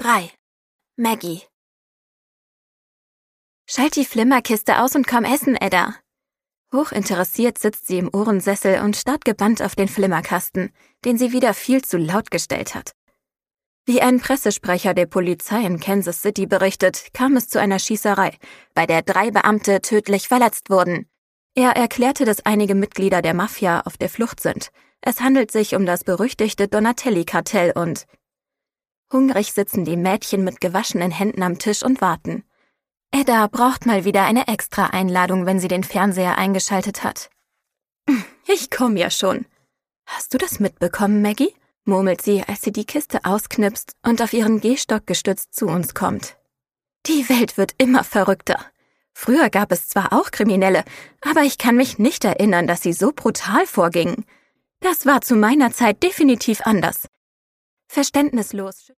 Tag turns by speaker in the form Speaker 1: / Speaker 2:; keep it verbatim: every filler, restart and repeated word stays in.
Speaker 1: drei. Maggie. Schalt die Flimmerkiste aus und komm essen, Edda. Hochinteressiert sitzt sie im Ohrensessel und starrt gebannt auf den Flimmerkasten, den sie wieder viel zu laut gestellt hat. Wie ein Pressesprecher der Polizei in Kansas City berichtet, kam es zu einer Schießerei, bei der drei Beamte tödlich verletzt wurden. Er erklärte, dass einige Mitglieder der Mafia auf der Flucht sind. Es handelt sich um das berüchtigte Donatelli-Kartell und... Hungrig sitzen die Mädchen mit gewaschenen Händen am Tisch und warten. Edda braucht mal wieder eine Extra-Einladung, wenn sie den Fernseher eingeschaltet hat. »Ich komm ja schon.« »Hast du das mitbekommen, Maggie?« murmelt sie, als sie die Kiste ausknipst und auf ihren Gehstock gestützt zu uns kommt. »Die Welt wird immer verrückter. Früher gab es zwar auch Kriminelle, aber ich kann mich nicht erinnern, dass sie so brutal vorgingen. Das war zu meiner Zeit definitiv anders.« Verständnislos